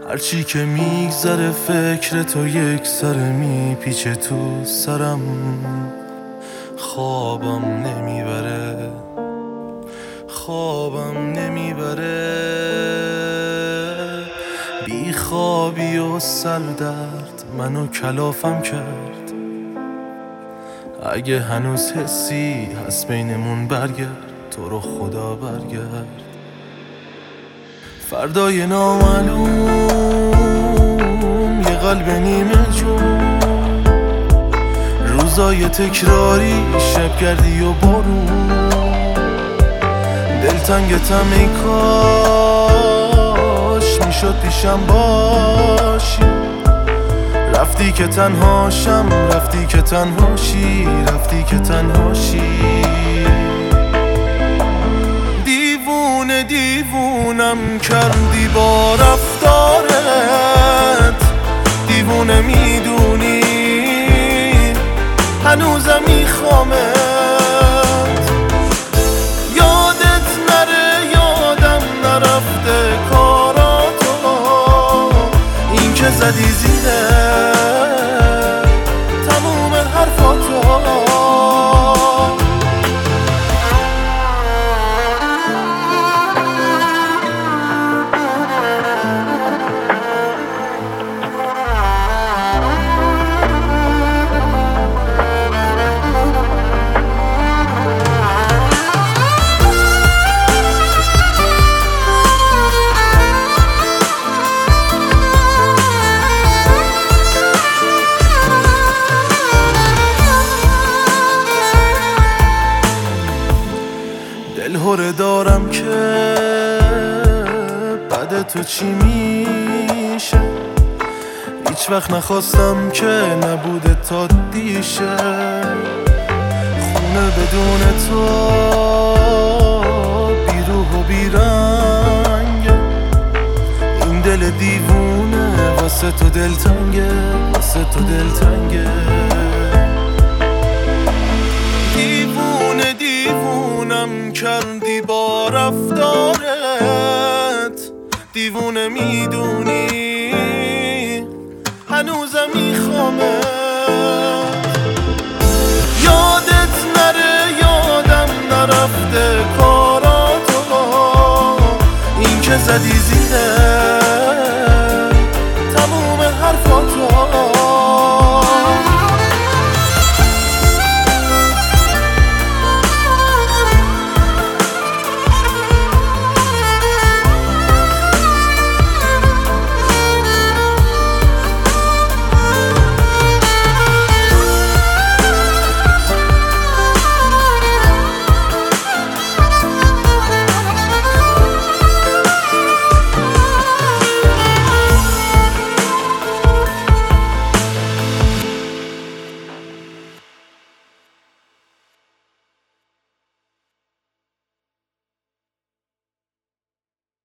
هرچی که میگذره فکر تو یک سره میپیچه تو سرم، خوابم نمیبره، خوابم نمیبره. بی خوابی و سردرد منو کلافم کرد. اگه هنوز حسی هست بینمون برگرد، تو رو خدا برگرد. فردای نامعلوم یه قلب نیمه جون، روزای تکراری شبگردی و بارون. دلتنگتم ای کاش میشد پیشم باشی. رفتی که تنهاشم، رفتی که تنهاشی، رفتی که تنهاشی. دیوونه دیوونم کردی با رفتارت، دیوونه میدونی هنوزم میخوامت. یادت نره یادم نرفته کاراتو، این که زدی زیره تموم حرفاتو. دلهوره دارم که بعد تو چی میشه. هیچ وقت نخواستم که نبوده تا دیشه. خونه بدون تو بی روح و بی رنگه. این دل دیوونه واسه تو دلتنگه، واسه تو دلتنگه. دیوونه دیوونم کردی با رفتارت، دیوونه میدونی هنوزم میخوامت. یادت نره یادم نرفته کاراتو، این که زدی زیره